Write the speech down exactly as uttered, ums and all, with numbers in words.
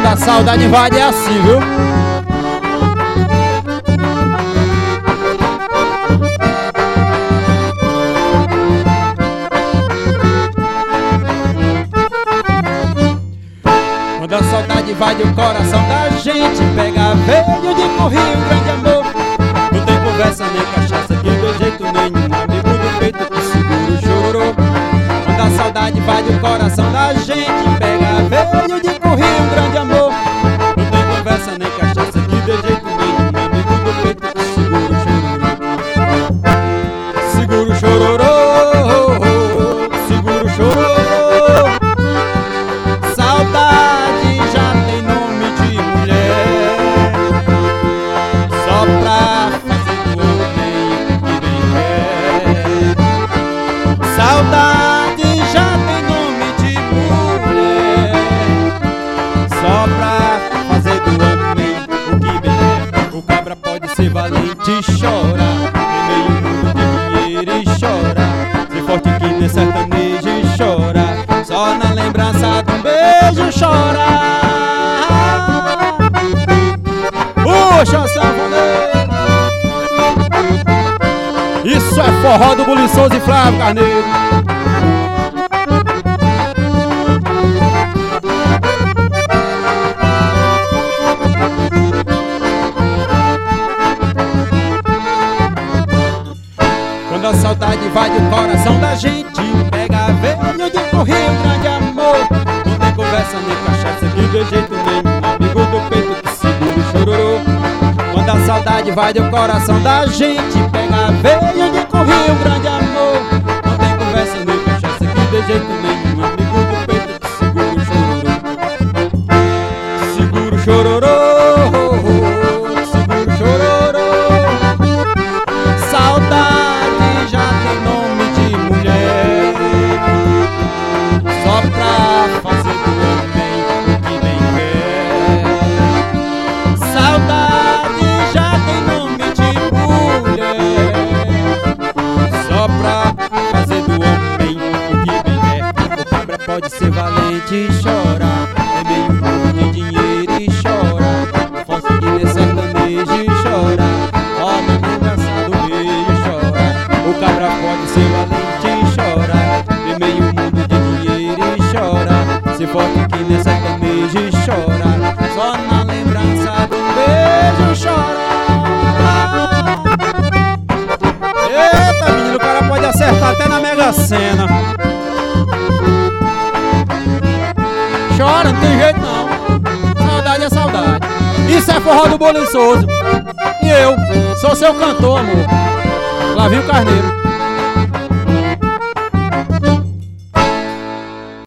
a saudade invade é assim, viu? Quando a saudade invade o coração da gente, pega veio de correr um grande amor. Não tem conversa nem cachaça que de jeito nenhum, amigo do peito que segura o chororô. Quando a saudade invade o coração da gente, pega veio de correr um grande amor. Não tem conversa nem cachaça que de jeito nenhum, amigo do peito que segura o chororô. Segura o chororô, segura o chororô. Saudade já tem nome de mulher, só pra fazer do homem que bem quer. Saudade já tem nome de mulher, só pra fazer do homem o que bem quer. O cabra pode ser valente e chorar, em meio mundo de dinheiro e chorar, ser forte que nem sertanejo e chorar, só na lembrança de um beijo chorar. Puxa, sanfoneiro! Isso é forró do Buliçoso e Flávio Carneiro. Quando a saudade invade o coração da gente, pega veio de correr um grande amor. Não tem conversa nem cachaça que de jeito nenhum, amigo do peito que segura o chororô. Quando a saudade invade o coração da gente, pega veio de correr um grande amor. Não tem conversa nem cachaça que de jeito nenhum, amigo do peito que segura o chororô. Segura o chororô, segura o chororô. Saudade já tem nome de mulher, só pra fazer do homem o que bem quer. Saudade já tem nome de mulher, só pra fazer do homem o que bem quer. O cabra pode ser valente e chorar, em meio mundo de dinheiro e chorar, força que nem sertanejo e chorar, ó na lembrança do beijo chorar. O cabra pode ser valente e chorar, em meio mundo de dinheiro e chorar, se forte que nem sertanejo e chorar, só na lembrança do beijo chorar. Eita, menino, o cara pode acertar até na Mega Sena. Chora, não tem jeito não. Saudade é saudade. Isso é forró do Buliçoso. E eu sou seu cantor, amor, Flávio Carneiro.